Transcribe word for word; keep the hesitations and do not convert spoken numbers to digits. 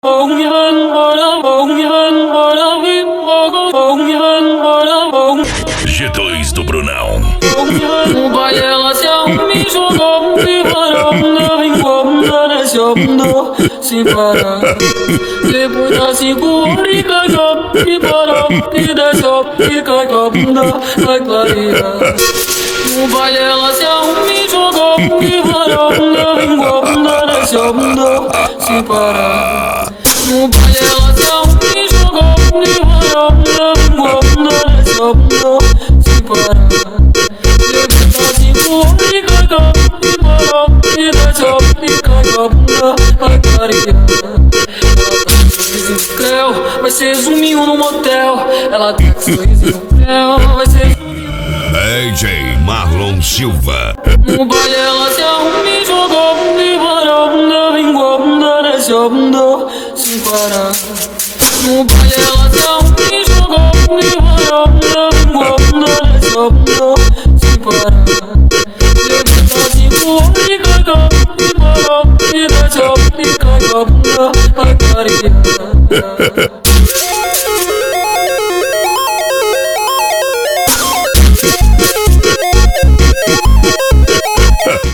G dois do Brunão. No baile ela se me jogou, me parou, não incomoda, nesse mundo sem parar. Depois da segura e caiu, me parou, me deixou, me caiu, vai clarear. No baile ela se me jogou, me parou, não incomoda, nesse mundo sem parar. No baile ela se me jogou, me parou, não incomoda, nesse mundo sem parar. Vai ser zuminho no motel. Ela tá com sorrisinho no céu. Vai ser D J Marlon Silva. no baile ela se arruma e jogou, me parou, não incomoda, nesse mundo sem parar. No baile ela se arruma e jogou, me parou, não incomoda, nesse mundo